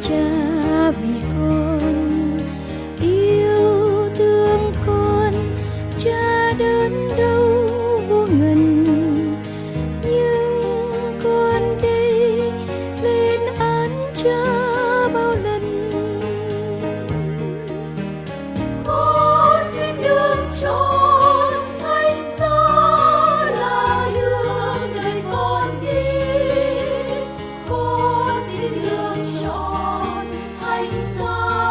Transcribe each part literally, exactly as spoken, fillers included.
Cha vì con yêu thương con, Cha đớn đau vô ngần, nhưng con đây lên án Cha bao lần. Con xin đường chọn thánh giá là đường đời con đi. Con xin đường chọn thánh giá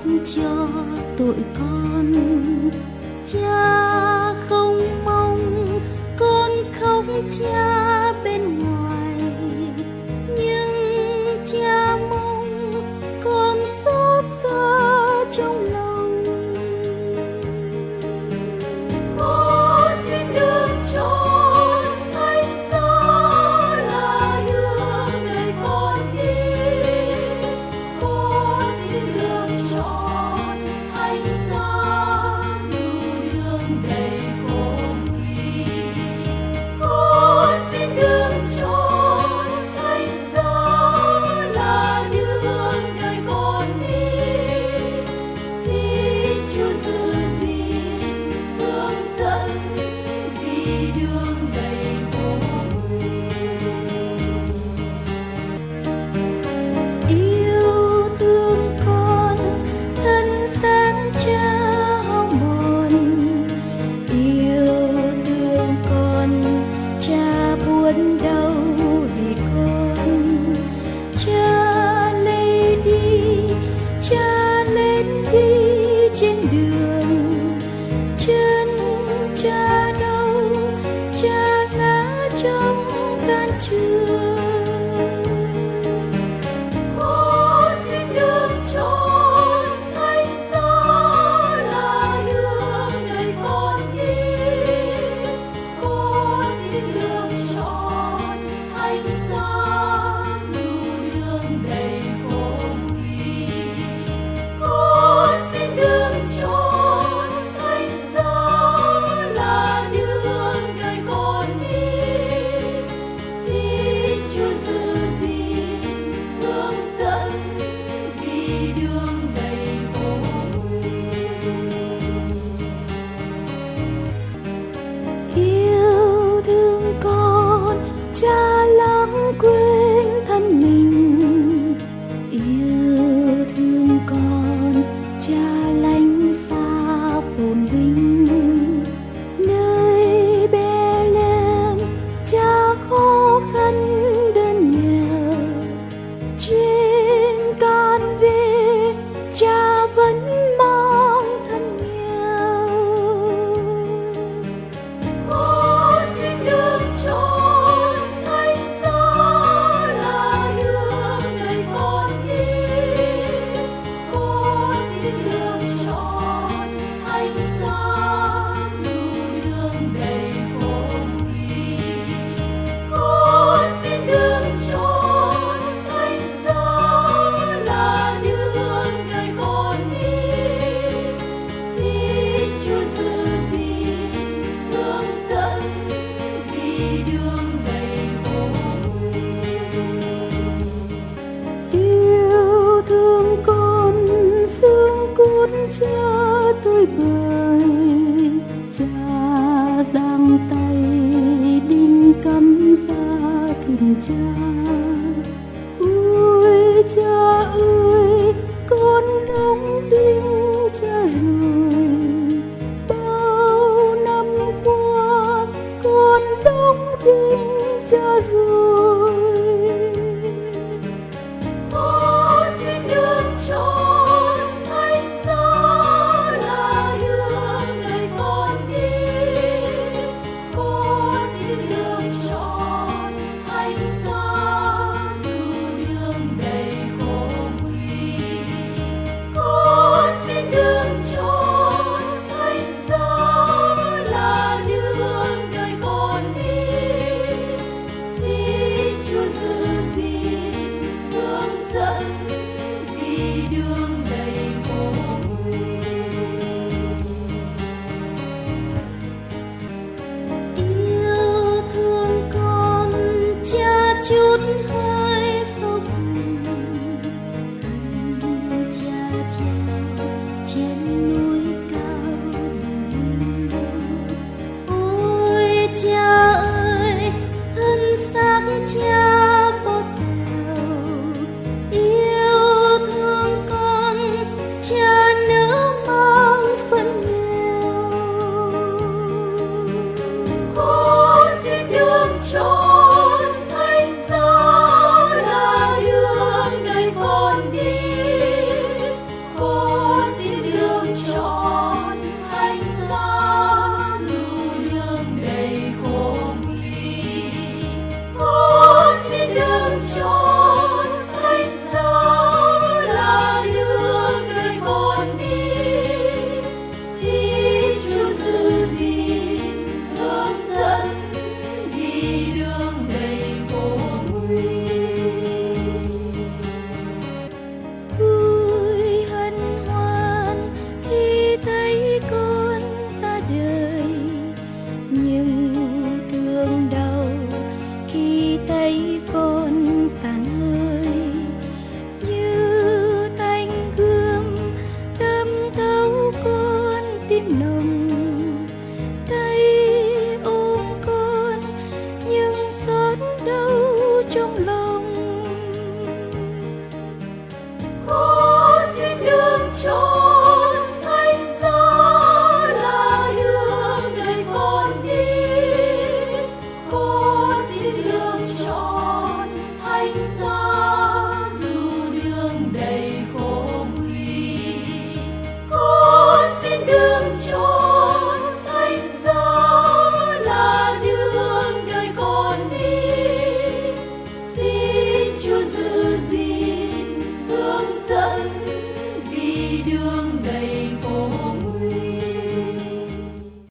cho tụi con. Cha không mong con khóc cha bên ngoài, nhưng cha mong con xót xa trong lòng. Con xin được chọn thánh giá là đường đời con đi. Con xin được chọn thánh giá dù đường đầy khổ nguy. Con xin được chọn thánh giá là đường đời con đi. Xin Chúa giữ gìn hướng dẫn vì đường đầy khổ nguy. Yêu thương con thân sáng cha hao mòn, yêu thương con cha buồn đau vì con. Cha lấy đi, cha lên đi trên đường, chân cha đau, cha ngã trong can trường. Con xin được chọn thánh giá là đường đời con đi. Con xin được chọn thánh giá dù đường đầy khổ nguy. Con xin được chọn thánh giá là đường đời con đi. Xin Chúa giữ gìn hướng dẫn vì đường đầy khổ nguy. Yêu thương con cha lãng quên thân mình, yêu thương con cha lánh xa phồn vinh. Nơi Bethlehem cha khó khăn đơn nghèo, trên can về cha vẫn mang thân nghèo. Con xin được chọn thánh giá là đường đời con đi. Con xin được chọn thánh giá dù đường đầy khổ nguy. Con xin được chọn thánh giá là đường đời con đi. Xin Chúa giữ gìn hướng dẫn vì đường đầy khổ nguy. Yêu thương con xương cốt cha tôi bời, cha giang tay đinh cắm ra thịt cha.